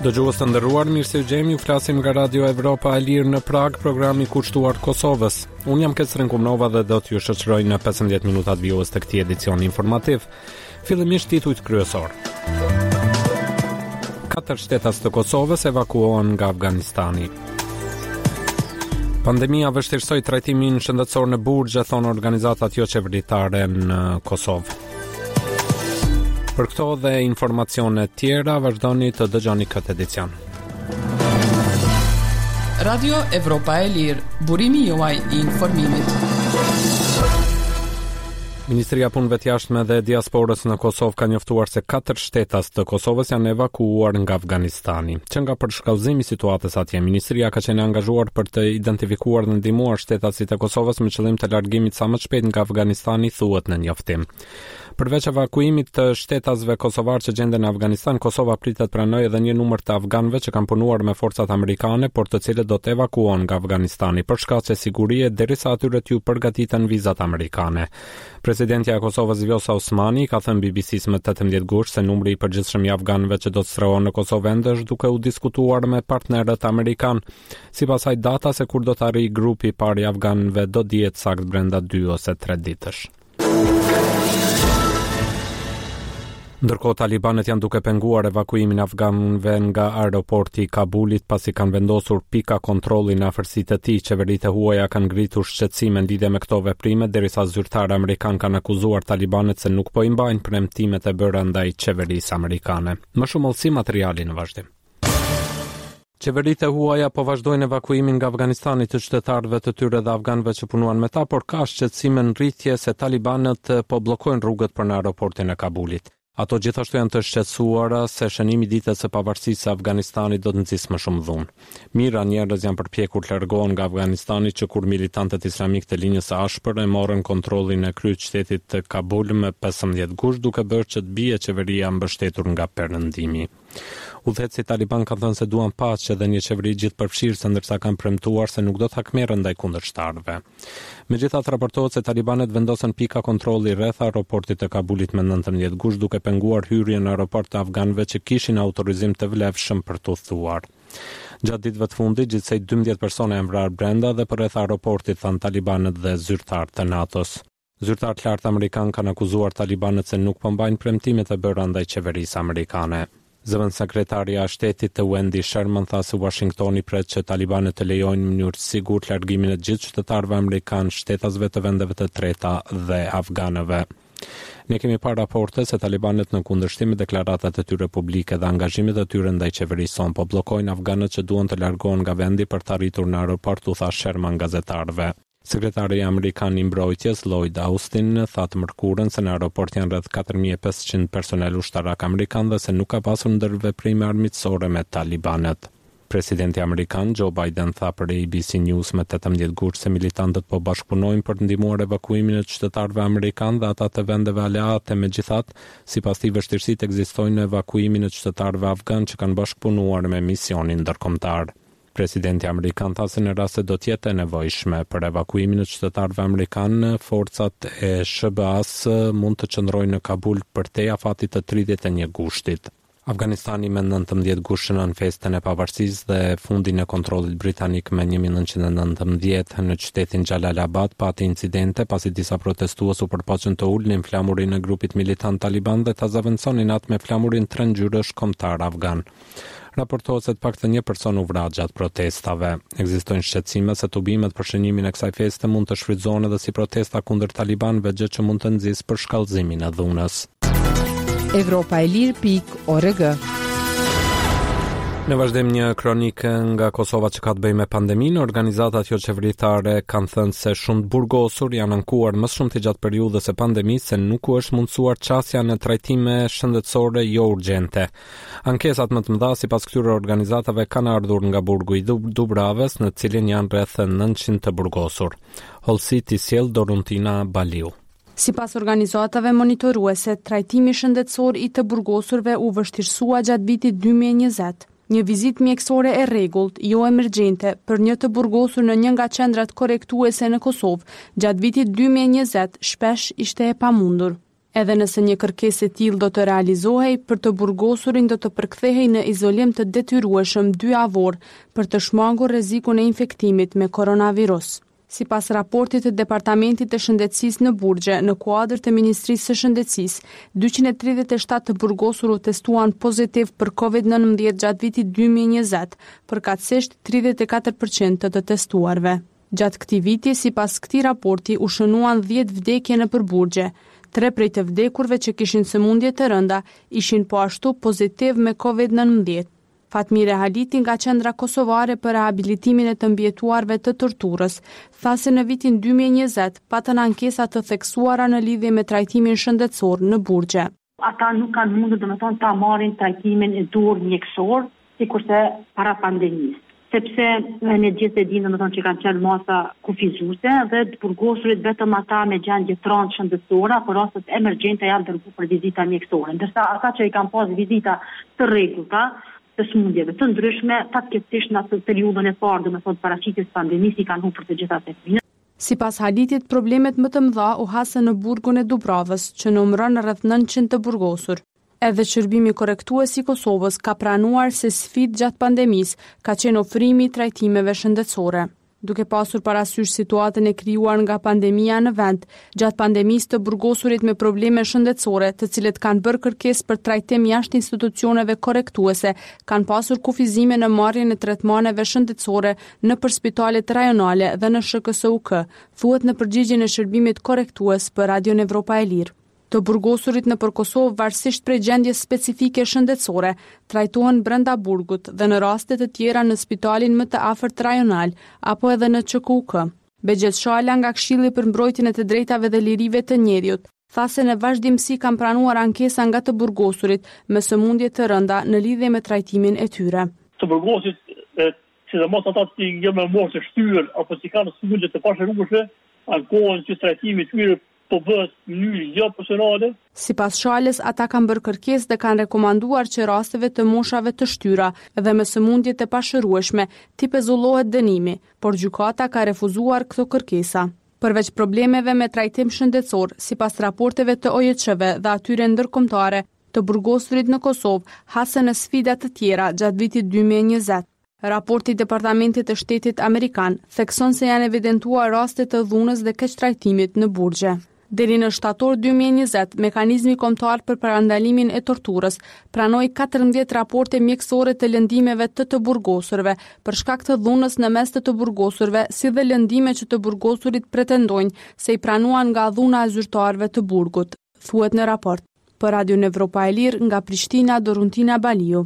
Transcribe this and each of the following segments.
Dëgjues të nderuar, mirë se u gjemi, ju flasim nga Radio Evropa e Lirë në Prag, programi i kushtuar Kosovës. Unë jam Ketrin Kumnova dhe do t'ju shoqëroj në 15 minutat vjues të këtij edicioni informativ. Fillimisht titujt kryesor. 4 shtetas të Kosovës evakuohen nga Afganistani. Pandemia vështirësoi trajtimin shëndetësor në Burgje, thonë organizatat jo qeveritare në Kosovë. Për këto dhe informacione tjera, vazhdoni të dëgjoni këtë edicion. Radio Evropa e Lirë, burimi juaj i informimit. Ministria e Punëve të Jashtme dhe Diasporës në Kosovë ka njoftuar se 4 shtetas të Kosovës janë evakuuar nga Afganistani. Që nga përshkallëzimi i situatës atje, ministria ka qenë angazhuar për të identifikuar dhe ndihmuar shtetasit e Kosovës me qëllim të largimit sa më shpejt nga Afganistani, thuhet në njoftim. Përveç evakuimit të shtetasve kosovar që gjenden në Afganistan, Kosova pritet pranojë edhe një numër të afganëve që kanë punuar me forcat amerikane, por të cilët do të evakuohen nga Afganistani për shkaqe sigurie derisa atyre t'ju përgatiten vizat amerikane. Presidentja e Kosovës Vjosa Osmani ka thënë BBC-s më 18 gusht se numri i përgjithshëm i afganëve që do të strohen në Kosovë është duke u diskutuar me partnerët amerikan. Sipas asaj, data se kur do të arrijë grupi i parë i afganëve do dihet saktë brenda 2 ose 3 ditësh. Ndërkohë talibanët janë duke penguar evakuimin afganëve nga aeroporti i Kabulit pasi kanë vendosur pika kontrolli në afërsitë të tij. Qeveritë e huaja kanë ngritur shqetësime në lidhje me këto veprime, derisa zyrtarë amerikanë kanë akuzuar talibanët se nuk po i mbajnë premtimet e bëra ndaj qeverisë amerikane. Më shumë olsi materiali në vazhdim. Qeveritë e huaja po vazhdojnë evakuimin nga Afganistani të qytetarëve të tyre dhe afganëve që punuan me ta, por ka shqetësime në rritje se talibanët po bllokojnë rrugët për në aeroportin e Kabulit. Ato gjithashtu janë të shqetësuara se shënimi i ditës së pavarësisë së Afganistanit do të nxjisë më shumë dhunë. Mira njerëz janë përpjekur të largohen nga Afganistani që kur militantët islamik të linjës së ashpër e morën kontrollin e kryeqytetit të Kabul me 15 gusht, duke bërë që të bie qeveria mbështetur nga perëndimi. Udhëheqësit taliban kanë thënë se duan paqe dhe një qeveri gjithëpërfshirëse, ndërsa kanë premtuar se nuk do të hakmerren ndaj kundërshtarëve. Megjithatë, raportohet se talibanët vendosën pika kontrolli rreth aeroportit të Kabulit me 19 gusht, duke penguar hyrjen në aeroport të afganëve që kishin autorizim të vlefshëm për të udhëtuar. Gjatë ditëve të fundit, gjithsej 12 persona janë vrarë brenda dhe përreth aeroportit, thanë talibanët dhe zyrtarë të NATO-s. Zyrtarë të lartë amerikanë kanë akuzuar talibanët se nuk po mbajnë premtimet e bëra ndaj qeverisë amerikane. Zëvendësekretarja e shtetit të Wendy Sherman tha se Washingtoni pret që talibanët të lejojnë në mënyrë të sigurt largimin e gjithë qytetarëve amerikanë, shtetasve të vendeve të treta dhe afganëve. Ne kemi parë raporte se talibanët në kundërshtim me deklaratat e tyre publike dhe angazhimet e tyre ndaj qeverisë son po bllokojnë afganët që duan të largohen nga vendi për të arritur në aeroport, u tha Sherman gazetarëve. Sekretari amerikan i mbrojtjes Lloyd Austin tha të mërkurën se në aeroport janë rreth 4500 personel ushtarak amerikan dhe se nuk ka pasur ndërveprime armiqësore me talibanët. Presidenti amerikan Joe Biden tha për ABC News më 18 gusht se militantët po bashkëpunojnë për të ndihmuar evakuimin e qytetarëve amerikanë dhe ata të vendeve aleate. Megjithatë, sipas tij vështirësitë ekzistojnë në evakuimin e qytetarëve afgan që kanë bashkëpunuar me misionin ndërkombëtar. Presidenti amerikan tha se në rast se do të jetë e nevojshme për evakuimin e qytetarëve amerikanë, forcat e SBA-s mund të qëndrojnë në Kabul përtej afatit të 31 gushtit. Afganistani me 19 gusht shënon festën e pavarësisë dhe fundin e kontrollit britanik me 1919 në qytetin Jalalabad pati incidente pasi disa protestues u përpoqën të ulnin flamurin e grupit militant taliban dhe ta zaventsonin atë me flamurin 3 ngjyrësh kombëtar afgan. Raportohet se të paktën një person u vra gjatë protestave. Ekzistojnë shqetësime se tubimet për shënimin e kësaj feste mund të shfrytëzohen edhe si protesta kundër talibanëve, gjë që mund të nxjisë përshkallëzimin e dhunës. Evropaelir.org. Në vazhdim një kronikë nga Kosova që ka të bëjë me pandeminë, organizatat jo qeveritare kanë thënë se shumë të burgosur janë ankuar më shumë të gjatë periudhës së pandemisë se nuk u është mundësuar qasja në trajtime shëndetësore jo urgjente. Ankesat më të mëdha sipas këtyre organizatave kanë ardhur nga burgu i Dubravës, në të cilin janë rreth 900 të burgosur. Holsit i sjell Doruntina Baliu. Sipas organizatave monitoruese, trajtimi shëndetësor i të burgosurve u vështirësua gjatë vitit 2020. Një vizitë mjekësore e rregullt, jo emergjente, për një të burgosur në një nga qendrat korrektuese në Kosovë, gjatë vitit 2020 shpesh ishte e pamundur. Edhe nëse një kërkesë e tillë do të realizohej, për të burgosurin do të përkthehej në izolim të detyrueshëm 2 javor për të shmangur rrezikun e infektimit me koronavirus. Sipas raportit të Departamentit të Shëndetësisë në Burgje, në kuadër të Ministrisë së Shëndetësisë, 237 të burgosur u testuan pozitiv për COVID-19 gjatë vitit 2020, përkatësisht 34% të testuarve. Gjatë këtij viti, sipas këtij raporti, u shënuan 10 vdekje në Burgje. 3 prej të vdekurve që kishin sëmundje të rënda ishin po ashtu pozitiv me COVID-19. Fatmire Haliti nga Qendra Kosovare për Rehabilitimin e të Mbjetuarve të Torturës tha se në vitin 2020 patën ankesa të theksuara në lidhje me trajtimin shëndetësor në Burgje. Ata nuk kanë mundur domethënë ta marrin trajtimin e duhur mjekësor sikurse para pandemisë. Sepse ne gjithë e dinë domethënë që kanë qenë masa kufizuese dhe të burgosurit vetëm ata me gjendje traumë shëndetësore apo rastet emergjente janë dërguar për vizita mjekësore, ndërsa ata që i kanë pas vizita të rregullta të smundjeve të ndryshme, fatkeqësisht në atë periudhën e parë, domethënë paraqitjes pandemisë, i kanë humbur të gjitha tek. Sipas Halitit, problemet më të mëdha u hasën në burgun e Dubravës, që numëron rreth 900 të burgosur. Edhe Shërbimi Korrektues i Kosovës ka pranuar se sfidë gjatë pandemisë ka qenë ofrimi i trajtimeve shëndetësore. Duke pasur parasysh situatën e krijuar nga pandemia në vend, gjatë pandemisë të burgosurit me probleme shëndetësore, të cilët kanë bërë kërkesë për trajtim jashtë institucioneve korrektuese, kanë pasur kufizime në marrjen e tretmaneve shëndetësore nëpër spitalet rajonale dhe në SHKSUK, thuhet në përgjigjen e Shërbimit Korrektues për Radion Evropa e Lirë. Të burgosurit nëpër Kosovë, varësisht prej gjendjes specifike shëndetësore, trajtohen brenda burgut dhe në raste të tjera në spitalin më të afërt rajonal apo edhe në QKUK. Begjet Shala nga Këshilli për mbrojtjen e të drejtave dhe lirive të njerëzit tha se në vazhdimsi kanë pranuar ankesa nga të burgosurit me sëmundje të rënda në lidhje me trajtimin e tyre. Të burgosit, sidomos ata që janë më morë të shtyr apo që kanë sëmundje të pashërueshme, ankohen që trajtimi i tyre po bëhet në mënyrë jo profesionale. Sipas Shalës, ata kanë bërë kërkesë dhe kanë rekomanduar që rasteve të moshave të shtyra dhe me sëmundje të pashërueshme t'i pezullohet dënimi, por gjykata ka refuzuar këto kërkesa. Përveç problemeve me trajtim shëndetësor, sipas raporteve të OJC-ve dhe atyre ndërkombëtare, të burgosurit në Kosovë hasën në sfida të tjera gjatë vitit 2020. Raporti i Departamentit të Shtetit Amerikan thekson se janë evidentuar raste të dhunës dhe keqtrajtimit në Burgje. Deri në shtator 2020, Mekanizmi Kombëtar për Parandalimin e Torturës pranoi 14 raporte mjekësore të lëndimeve të burgosurve për shkak të dhunës në mes të burgosurve, si dhe lëndime që të burgosurit pretendojnë se i pranuan nga dhuna e zyrtarëve të burgut, thuhet në raport. Për Radion Evropa e Lirë, nga Prishtina, Doruntina Baliu.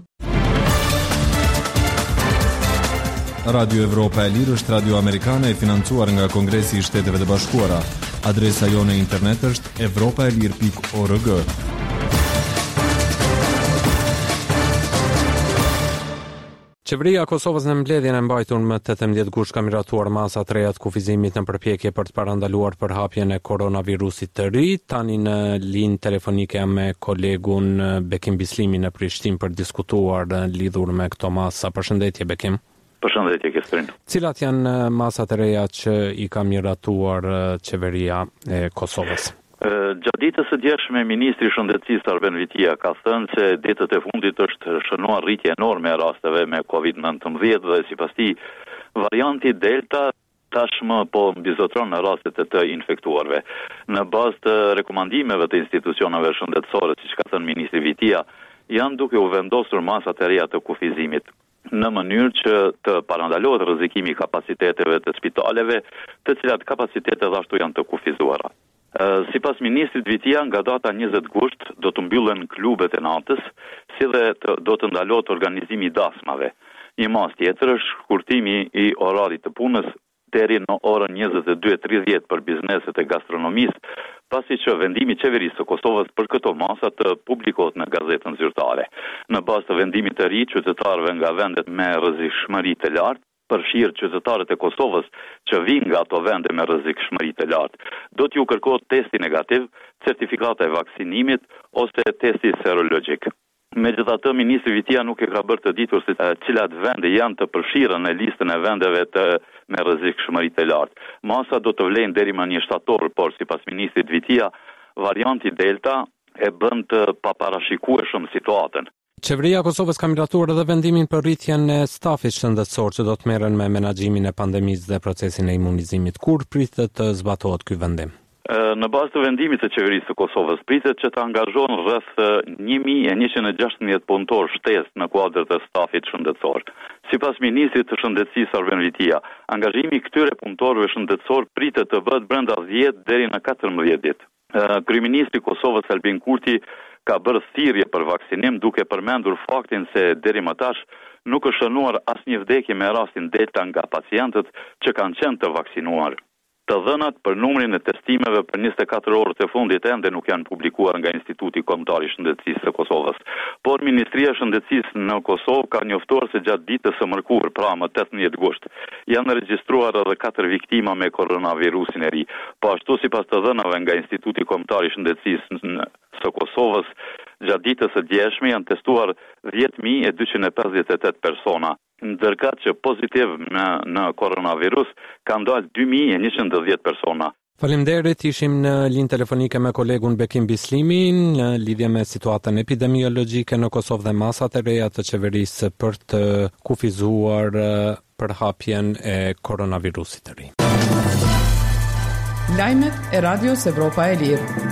Radio Evropa e Lirë është radio amerikane e financuar nga Kongresi i Shteteve të Bashkuara. Adresa jone internet është evropaelir.org. Qeveria e Kosovës në mbledhjen e mbajtur më 18 gusht ka miratuar masa të reja të kufizimit në përpjekje për të parandaluar përhapjen e koronavirusit të ri. Tani në linjë telefonike jam me kolegun Bekim Bislimi në Prishtinë për diskutuar lidhur me këto masa. Përshëndetje Bekim. Përshëndetje Kestrin. Cilat janë masat e reja që i ka miratuar qeveria e Kosovës? Gjatë ditës së djeshme, Ministri i Shëndetësisë Arben Vitia ka thënë se ditët e fundit është shënuar rritje enorme e rasteve me COVID-19 dhe sipas tij varianti Delta tashmë po mbizotron në rastet e të infektuarve. Në bazë të rekomandimeve të institucioneve shëndetësore, siç ka thënë Ministri Vitia, janë duke u vendosur masat e reja të kufizimit në mënyrë që të parandalohet rrezikimi i kapaciteteve të spitaleve, të cilat kapacitetet ashtu janë të kufizuara. Sipas ministrit Vitia, nga data 20 gusht do të mbyllen klubet e natës, si dhe do të ndalohet organizimi i dasmave. Një mas tjetër është shkurtimi i orarit të punës deri në orën 22:30 për bizneset e gastronomisë, pasi që vendimi i qeverisë së Kosovës për këto masa të publikohet në gazetën zyrtare. Në bazë të vendimit të ri, qytetarëve nga vendet me rrezikshmëri të lartë, përfshirë qytetarët e Kosovës që vinë nga ato vende me rrezikshmëri të lartë, do t'ju kërkohet testi negativ, certifikata e vaksinimit ose testi serologjik. Megjithatë, ministri Vitia nuk e ka bërë të ditur se cilat vende janë të përfshira në listën e vendeve me rrezikshmëri të lartë. Masa do të vlen deri më 1 shtator, por sipas ministrit Vitia, varianti Delta e bën të paparashikueshëm situatën. Qeveria e Kosovës ka miratuar edhe vendimin për rritjen e stafit shëndetësor që do të merren me menaxhimin e pandemisë dhe procesin e imunizimit. Kur pritet të zbatohet ky vendim? Në bazë të vendimit të qeverisë së Kosovës, pritet që të angazhohen rreth 1116 punëtor shtesë në kuadër të stafit shëndetësor. Sipas ministrit të shëndetësisë Arben Vitia, angazhimi i këtyre punëtorëve shëndetësor pritet të bëhet brenda 10 deri në 14 ditë. Kryeministri i Kosovës Albin Kurti ka bërë thirrje për vaksinim duke përmendur faktin se deri më tash nuk është shënuar asnjë vdekje me rastin Delta nga pacientët që kanë qenë të vaksinuar. Të dhënat për numrin e testimeve për 24 orët e fundit ende nuk janë publikuar nga Instituti Kombëtar i Shëndetësisë së Kosovës, por Ministria e Shëndetësisë në Kosovë ka njoftuar se gjatë ditës së mërkurë, pra më 18 gusht, janë regjistruar edhe 4 viktima me koronavirusin e ri. Po ashtu sipas të dhënave nga Instituti Kombëtar i Shëndetësisë së Kosovës, gjatë ditës së djeshme janë testuar 10.258 persona, ndërkët që pozitiv në koronavirus kanë dalë 2.110 persona. Faleminderit, ishim në linjë telefonike me kolegun Bekim Bislimi në lidhje me situatën epidemiologjike në Kosovë dhe masat e reja të qeverisë për të kufizuar përhapjen e koronavirusit të ri. Lajmet e Radios Evropa e Lirë.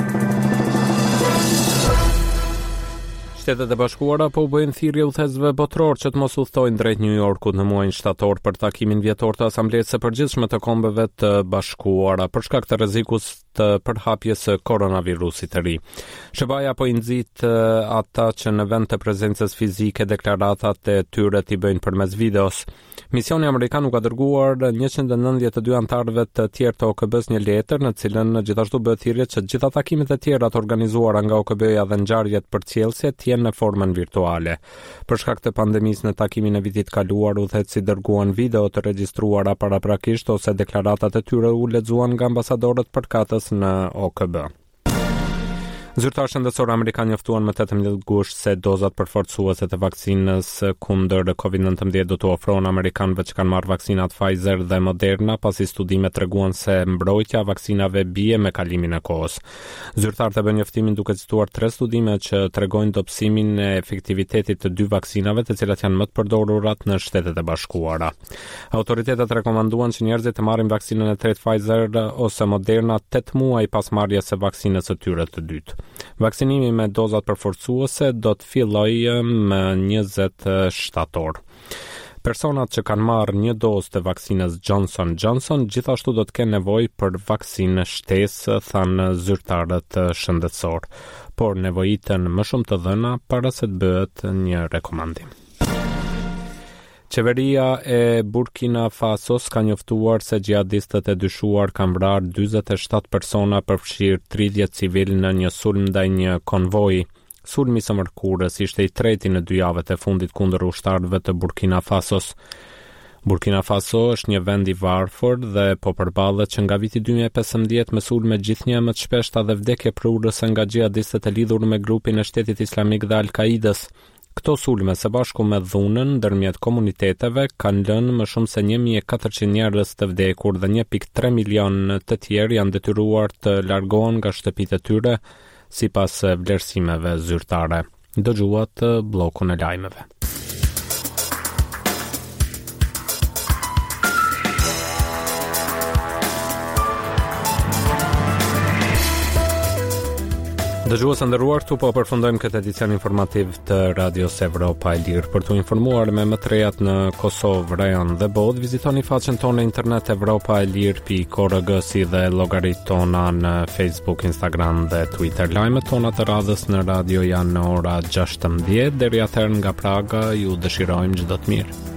Shtetet e Bashkuara po u bëjnë thirrje udhëzësve botror që të mos udhtojnë drejt New Yorkut në muajin shtator për takimin vjetor të Asamblesë së Përgjithshme të Kombeve të Bashkuara për shkak të rrezikut të përhapjes së koronavirusit të ri. SBA po i nxit ata që në vend të prezencës fizike deklaratat e tyre t'i bëjnë përmes videos. Misioni amerikan u ka dërguar 192 anëtarëve të tjerë të OKB-s një letër në cilën gjithashtu bëhet thirrje që gjitha takimet e tjera të organizuara nga OKB-ja dhe ngjarjet përcjellëse të jenë në formën virtuale. Për shkak të pandemisë në takimin e vitit kaluar, udhëheqësit dërguan video të regjistruara paraprakisht ose deklaratat e tyre u lexuan nga ambasadorët përkatës në OKB. Zyrtarë shëndetësorë amerikanë njoftuan më 18 gusht se dozat përforcuese të vaksinës kundër COVID-19 do të ofrohen amerikanëve që kanë marrë vaksinat Pfizer dhe Moderna, pasi studimet treguan se mbrojtja e vaksinave bie me kalimin e kohës. Zyrtarët e bën njoftimin duke cituar 3 studime që tregojnë dobësimin e efektivitetit të 2 vaksinave, të cilat janë më të përdorurat në Shtetet e Bashkuara. Autoritetet rekomanduan që njerëzit të marrin vaksinën e tretë Pfizer ose Moderna 8 muaj pas marrjes së vaksinës së tyre të dytë. Vaksinimi me dozat përforcuese do të fillojë më 20 shtator. Personat që kanë marrë një dozë të vaksinës Johnson & Johnson gjithashtu do të kenë nevojë për vaksinë shtesë, thanë zyrtarët shëndetësor, por nevojiten më shumë të dhëna para se të bëhet një rekomandim. Qeveria e Burkina Fasos ka njoftuar se gjihadistët e dyshuar kanë vrarë 47 persona, përfshirë 30 civil në një sulm ndaj një konvoji. Sulmi së mërkurës ishte i treti në 2 javët e fundit kundër ushtarëve të Burkina Fasos. Burkina Faso është një vend i varfër dhe po përballet që nga viti 2015 me sulme gjithnjë më të shpeshta dhe vdekje prurëse nga gjihadistët e lidhur me grupin e Shtetit Islamik dhe Al-Qaidës. Këto sulme së bashku me dhunën ndërmjet komuniteteve kanë lënë më shumë se 1400 njerëz të vdekur dhe 1.3 milion të tjerë janë detyruar të largohen nga shtëpitë e tyre, sipas vlerësimeve zyrtare. Dëgjuat bllokun e lajmeve. Dëgjues të nderuar, këtu po përfundojmë këtë edicion informativ të Radios Evropa e Lirë. Për t'u informuar me më të rejat në Kosovë, rajon dhe botë, vizitoni faqen tonë në internet evropaelir.org, si dhe llogaritë tona në Facebook, Instagram dhe Twitter. Lajmet tona të radhës në radio janë në ora 16:00. Deri atëherë nga Praga ju dëshirojmë çdo të mirë.